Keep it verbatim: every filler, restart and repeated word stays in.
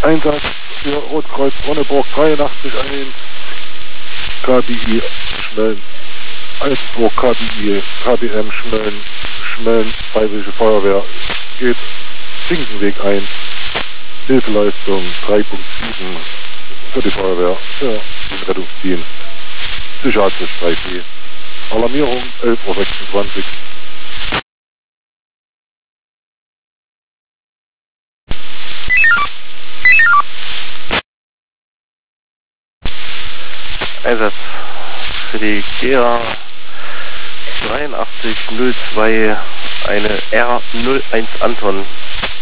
Einsatz für Rotkreuz Ronneburg dreiundachtzig eins, K B I Schmellen, Alsburg K B I, K B M Schmellen, Schmellen, Freiwillige Feuerwehr, geht Zinkenweg eins, Hilfeleistung drei Punkt sieben für die Feuerwehr, für den Rettungsdienst, Sicherheitsschicht drei P, Alarmierung elf Uhr sechsundzwanzig. Einsatz für die G A dreiundachtzig null zwei, eine R null eins Anton